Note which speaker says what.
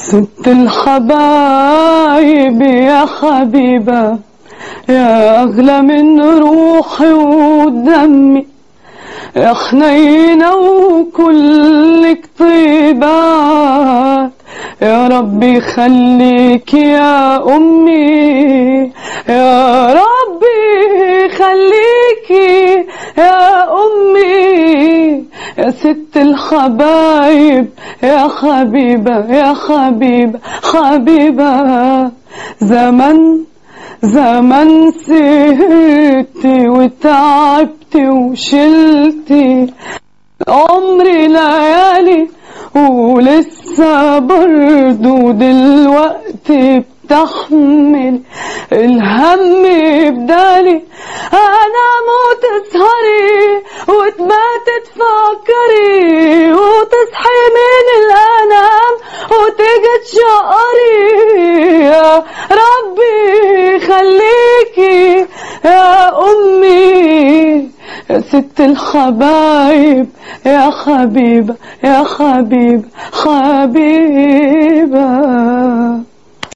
Speaker 1: ست الحبايب يا حبيبة، يا أغلى من روحي ودمي، يا حنينة وكلك طيبات، يا ربي خليك يا أمي، يا ربي خليكي يا أمي، يا ست الحبايب يا حبيبة يا حبيبة حبيبة. زمن سهرتي وتعبتي وشلتي عمري ليالي، ولسه برضو دلوقتي بتحمل الهم بدالي. انام وتسهري وتباتي تفكري وتصحي من الانام وتيجي تشقري، يا ربي خليكي يا امي، يا ست الحبايب يا حبيبة يا حبيبة حبيبة.